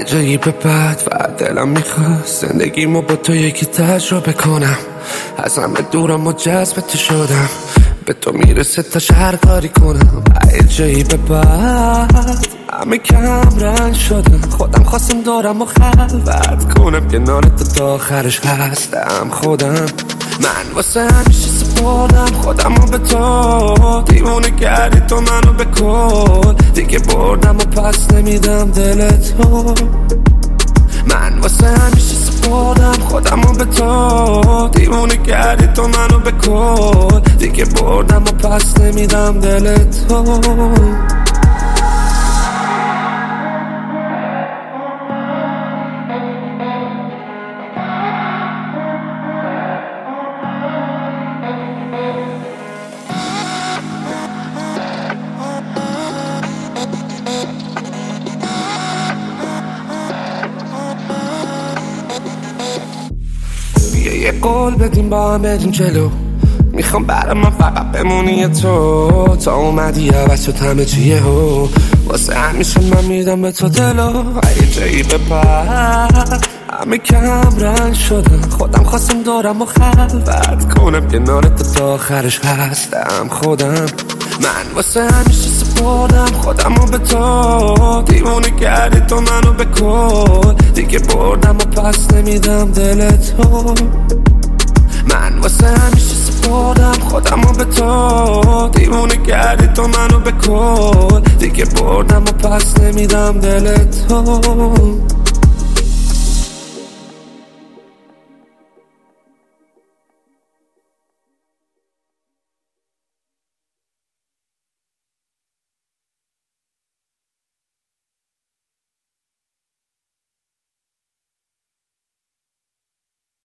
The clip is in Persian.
یه جایی به بعد و دلم میخواست زندگیمو با تو یکی تجربه کنم. از همه دورم و جذب تو شدم، به تو میرسه تا هر کاری کنم. یه جایی به بعد همه کم رنگ شدم، خودم خواستم دورم و خلوت کنم. کنارت تا آخرش هستم خودم. من واسه همیشه سپردم خودمو به تو، دیوونه کردی تو منو به کل. دیگه بردم و پس نمیدم دل تو. من واسه همیشه سپردم خودمو به تو، دیوونه کردی تو منو به کل. دیگه بردم و پس نمیدم دل تو. یه قول بدیم با هم بریم جلو، میخوام برای من فقط بمونی تو. تا اومدی عوض شد همه چیه هو، واسه همیشه من میدم به تو دلو. یه جایی به بعد همه کم رنگ شدم، خودم خواستم دورم و خلوت کنم. کنارت تا آخرش هستم خودم. من واسه همیشه سپردم خودمو به تو، دیوونه کردی تو منو به کل. دیگه بردم و پس نمیدم دل تو. من واسه همیشه سپردم خودمو به تو، دیوونه کردی تو منو به کل. دیگه بردم و پس نمیدم دل تو.